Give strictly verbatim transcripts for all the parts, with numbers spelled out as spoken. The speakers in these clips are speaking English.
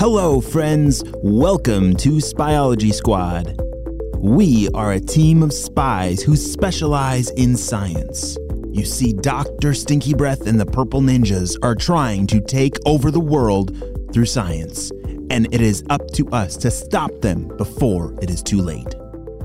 Hello, friends. Welcome to Spyology Squad. We are a team of spies who specialize in science. You see, Doctor Stinky Breath and the Purple Ninjas are trying to take over the world through science, and it is up to us to stop them before it is too late.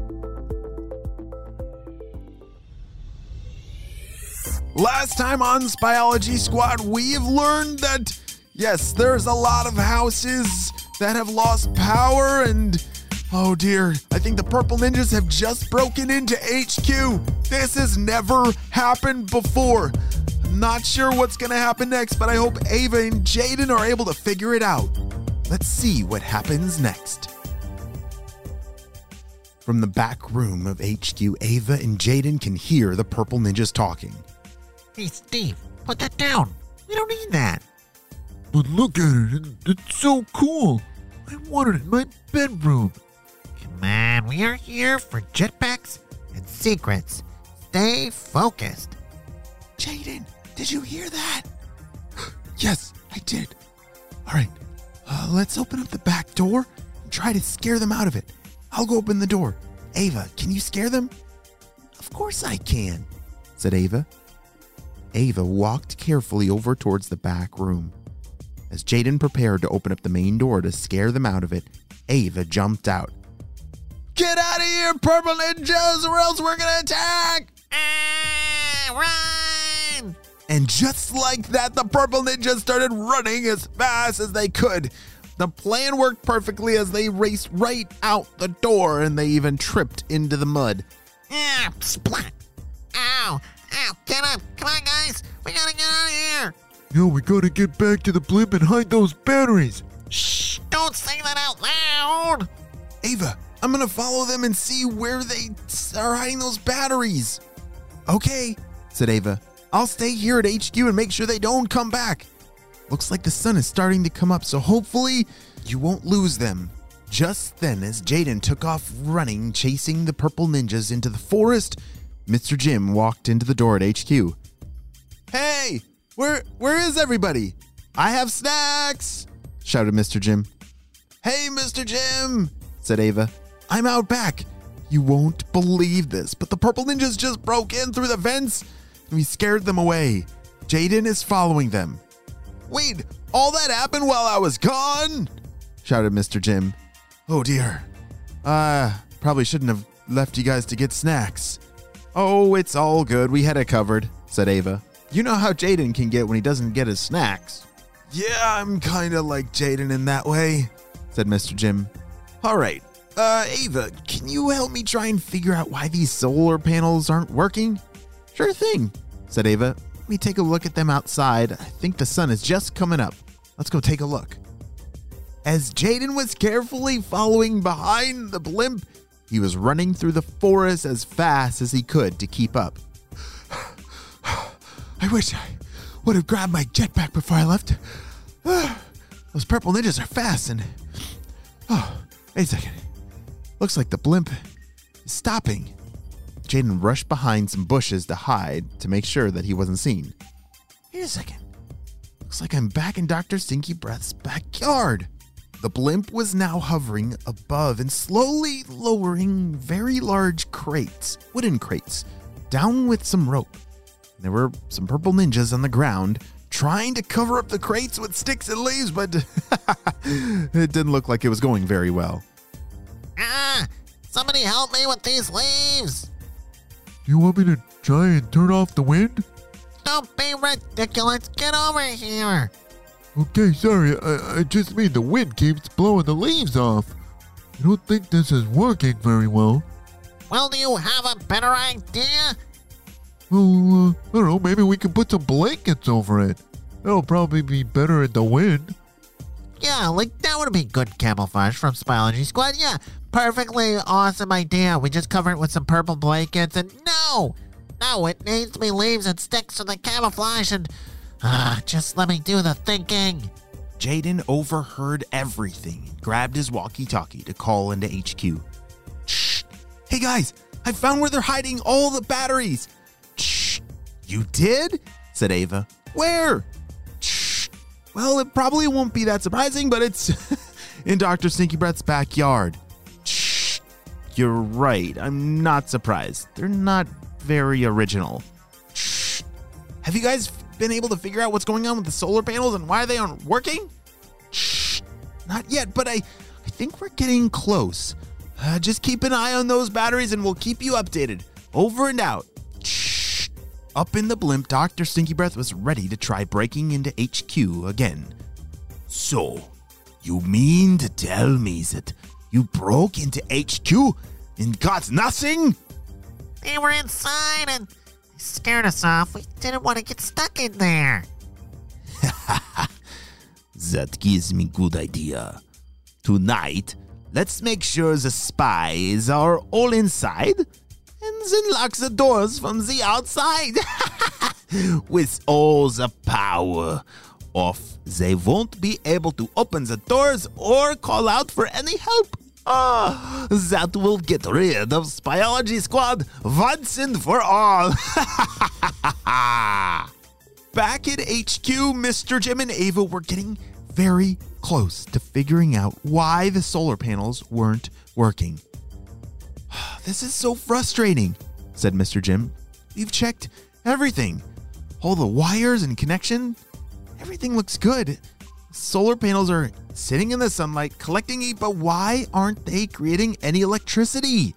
Last time on Spyology Squad, we've learned that, yes, there's a lot of houses that have lost power, and oh dear, I think the Purple Ninjas have just broken into H Q. This has never happened before. I'm not sure what's gonna happen next, but I hope Ava and Jaden are able to figure it out. Let's see what happens next. From the back room of H Q, Ava and Jaden can hear the Purple Ninjas talking. Hey, Steve, put that down. We don't need that. But look at it. It's so cool. I want it in my bedroom. Come on, we are here for jetpacks and secrets. Stay focused. Jaden, did you hear that? Yes, I did. All right, uh, let's open up the back door and try to scare them out of it. I'll go open the door. Ava, can you scare them? Of course I can, said Ava. Ava walked carefully over towards the back room. As Jaden prepared to open up the main door to scare them out of it, Ava jumped out. Get out of here, Purple Ninjas, or else we're gonna attack! Ah, run! And just like that, the Purple Ninjas started running as fast as they could. The plan worked perfectly as they raced right out the door, and they even tripped into the mud. Ah, splat! Ow! Ow! Get up! Come on, guys! We gotta get out of here! Yo, we gotta get back to the blimp and hide those batteries. Shh! Don't say that out loud! Ava, I'm gonna follow them and see where they are hiding those batteries. Okay, said Ava. I'll stay here at H Q and make sure they don't come back. Looks like the sun is starting to come up, so hopefully you won't lose them. Just then, as Jaden took off running, chasing the Purple Ninjas into the forest, Mister Jim walked into the door at H Q. Hey, where where is everybody? I have snacks, shouted Mister Jim. Hey, Mister Jim, said Ava. I'm out back. You won't believe this, but the Purple Ninjas just broke in through the vents and we scared them away. Jaden is following them. Wait, all that happened while I was gone? Shouted Mister Jim. Oh dear. Uh, probably shouldn't have left you guys to get snacks. Oh, it's all good. We had it covered, said Ava. You know how Jaden can get when he doesn't get his snacks. Yeah, I'm kind of like Jaden in that way, said Mister Jim. All right, uh, Ava, can you help me try and figure out why these solar panels aren't working? Sure thing, said Ava. Let me take a look at them outside. I think the sun is just coming up. Let's go take a look. As Jaden was carefully following behind the blimp, he was running through the forest as fast as he could to keep up. I wish I would have grabbed my jetpack before I left. Those Purple Ninjas are fast and... Oh, wait a second. Looks like the blimp is stopping. Jaden rushed behind some bushes to hide to make sure that he wasn't seen. Wait a second. Looks like I'm back in Doctor Stinky Breath's backyard. The blimp was now hovering above and slowly lowering very large crates, wooden crates, down with some rope. There were some Purple Ninjas on the ground trying to cover up the crates with sticks and leaves, but it didn't look like it was going very well. Ah! Somebody help me with these leaves! Do you want me to try and turn off the wind? Don't be ridiculous! Get over here! Okay, sorry. I, I just mean the wind keeps blowing the leaves off. I don't think this is working very well. Well, do you have a better idea? Well, uh, I don't know. Maybe we can put some blankets over it. That'll probably be better in the wind. Yeah, like that would be good camouflage from Spyology Squad. Yeah, perfectly awesome idea. We just cover it with some purple blankets and no! No, it needs to be leaves and sticks for the camouflage and... Ah, just let me do the thinking. Jaden overheard everything and grabbed his walkie-talkie to call into H Q. Shh! Hey guys, I found where they're hiding all the batteries. Shh! You did? Said Ava. Where? Shh! Well, it probably won't be that surprising, but it's in Doctor Stinky Breath's backyard. Shh. You're right. I'm not surprised. They're not very original. Shh. Have you guys been able to figure out what's going on with the solar panels and why they aren't working? Shh. Not yet, but I, I think we're getting close. Uh, just keep an eye on those batteries and we'll keep you updated. Over and out. Shh. Up in the blimp, Doctor Stinky Breath was ready to try breaking into H Q again. So, you mean to tell me that you broke into H Q and got nothing? They were inside and they scared us off. We didn't want to get stuck in there. That gives me good idea. Tonight, let's make sure the spies are all inside and then lock the doors from the outside. With all the power off, they won't be able to open the doors or call out for any help. Ah, that will get rid of Spyology Squad once and for all. Back at H Q, Mister Jim and Ava were getting very close to figuring out why the solar panels weren't working. This is so frustrating, said Mister Jim. We've checked everything. All the wires and connection. Everything looks good. Solar panels are sitting in the sunlight collecting heat, but why aren't they creating any electricity?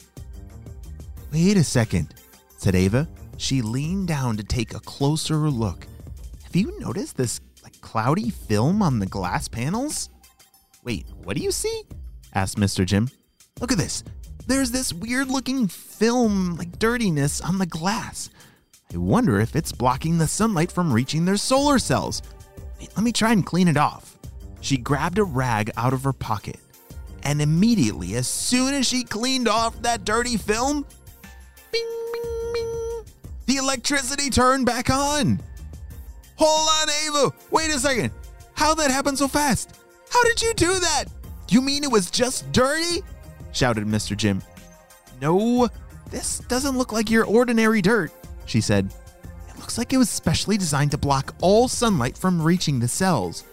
Wait a second, said Ava. She leaned down to take a closer look. Have you noticed this like cloudy film on the glass panels? Wait, what do you see? Asked Mister Jim. Look at this. There's this weird looking film, like dirtiness on the glass. I wonder if it's blocking the sunlight from reaching their solar cells. Wait, let me try and clean it off. She grabbed a rag out of her pocket, and immediately, as soon as she cleaned off that dirty film, bing, bing, bing, the electricity turned back on. Hold on, Ava. Wait a second. How'd that happen so fast? How did you do that? You mean it was just dirty? Shouted Mister Jim. No, this doesn't look like your ordinary dirt, she said. It looks like it was specially designed to block all sunlight from reaching the cells.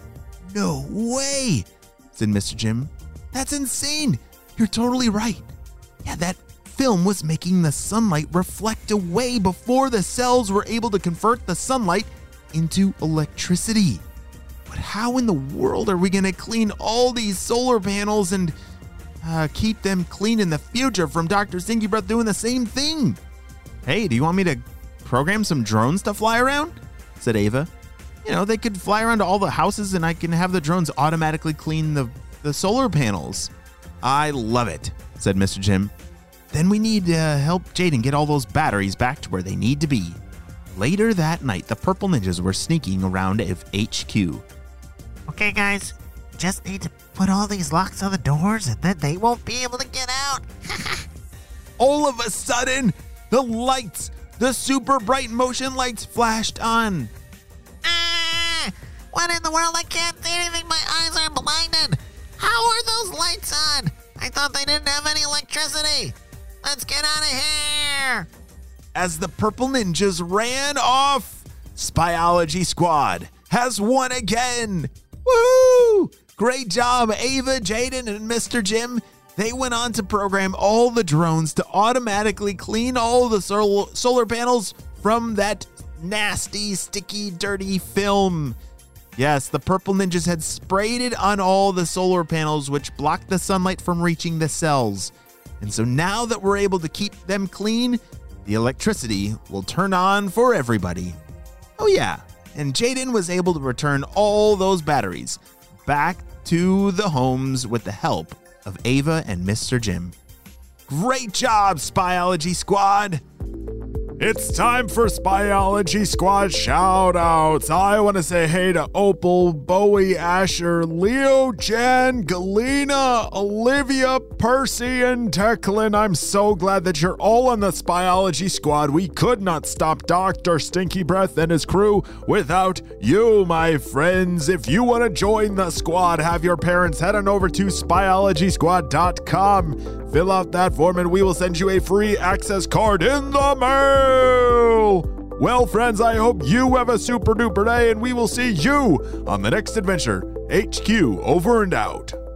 No way, said Mister Jim. That's insane. You're totally right. Yeah, that film was making the sunlight reflect away before the cells were able to convert the sunlight into electricity. But how in the world are we going to clean all these solar panels and uh, keep them clean in the future from Doctor Stinky Breath doing the same thing? Hey, do you want me to program some drones to fly around? Said Ava. You know, they could fly around to all the houses and I can have the drones automatically clean the, the solar panels. I love it, said Mister Jim. Then we need to uh, help Jaden get all those batteries back to where they need to be. Later that night, the Purple Ninjas were sneaking around H Q. Okay, guys, just need to put all these locks on the doors and then they won't be able to get out. All of a sudden, the lights, the super bright motion lights flashed on. Ah! What in the world? I can't see anything. My eyes are blinded. How are those lights on? I thought they didn't have any electricity. Let's get out of here. As the Purple Ninjas ran off, Spyology Squad has won again. Woo! Great job, Ava, Jaden, and Mister Jim. They went on to program all the drones to automatically clean all the sol- solar panels from that nasty, sticky, dirty film. Yes, the Purple Ninjas had sprayed it on all the solar panels, which blocked the sunlight from reaching the cells. And so now that we're able to keep them clean, the electricity will turn on for everybody. Oh yeah, and Jaden was able to return all those batteries back to the homes with the help of Ava and Mister Jim. Great job, Spyology Squad! It's time for Spyology Squad shout-outs. I want to say hey to Opal, Bowie, Asher, Leo, Jen, Galena, Olivia, Percy, and Declan. I'm so glad that you're all on the Spyology Squad. We could not stop Doctor Stinky Breath and his crew without you, my friends. If you want to join the squad, have your parents head on over to spyology squad dot com. Fill out that form and we will send you a free access card in the mail. Well, friends, I hope you have a super duper day and we will see you on the next adventure. H Q over and out.